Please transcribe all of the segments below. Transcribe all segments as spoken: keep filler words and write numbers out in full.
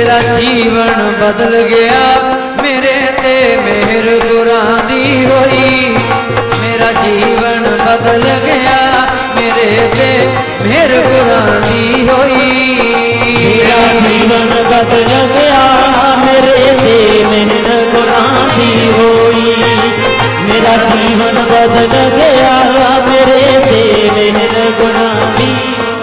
मेरा जीवन बदल गया मेरे ते मेहर गुरां दी होई। मेरा जीवन बदल गया मेरे ते मेहर गुरां दी होई। मेरा जीवन बदल गया मेरे से मेहर गुरां दी होई। मेरा जीवन बदल गया मेरे से मेहर गुरां दी।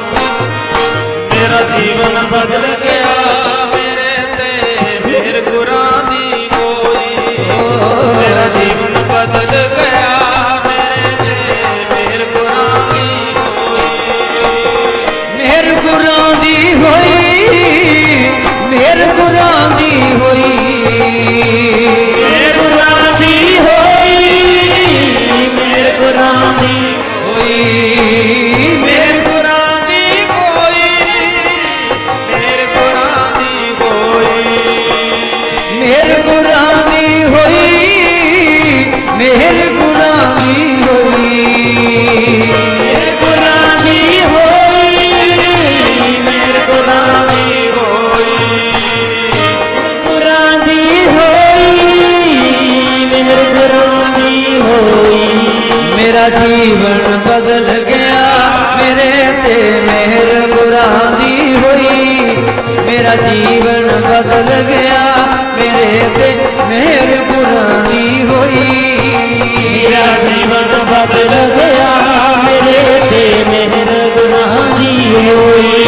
मेरा जीवन बदल गया मेरे ते मेहर गुरां दी होई। मेरा जीवन बदल गया मेरे ते मेहर गुरां दी होई। मेहर गुरां दी होई मेहर गुरां दी होई। मेहर गुरां दी होई मेहर गुरां दी होई। मेहर गुरां दी होई मेहर गुरां दी होई। मेहर गुरां दी होई मेहर गुरां दी होई। मेहर गुरां दी होई मेहर गुरां दी होई। गुरां दी होई मेहर गुरां दी होई। मेरा जीवन बदल गया मेरे ते मेहर गुरां दी होई। मेरा जीवन